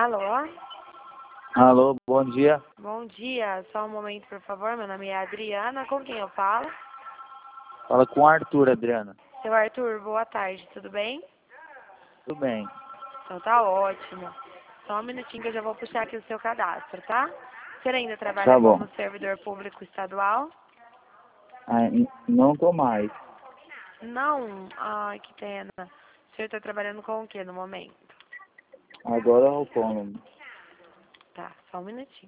Alô? Alô, bom dia. Bom dia. Só um momento, por favor. Meu nome é Adriana. Com quem eu falo? Fala com o Arthur, Adriana. Seu Arthur, boa tarde. Tudo bem? Tudo bem. Então tá ótimo. Só um minutinho que eu já vou puxar aqui o seu cadastro, tá? Você ainda trabalha Tá bom. como servidor público estadual? Não tô mais. Não? Ai, que pena. O senhor está trabalhando com o que no momento? Agora é autônomo. Tá, só um minutinho.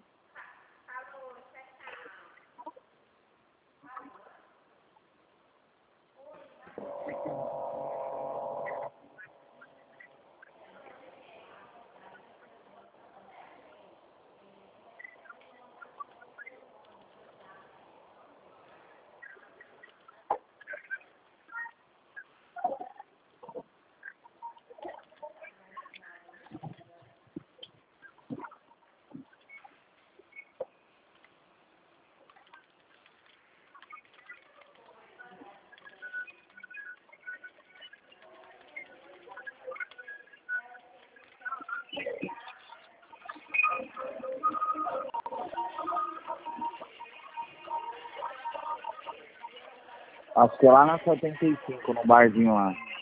Acho que é lá na 75, no barzinho lá.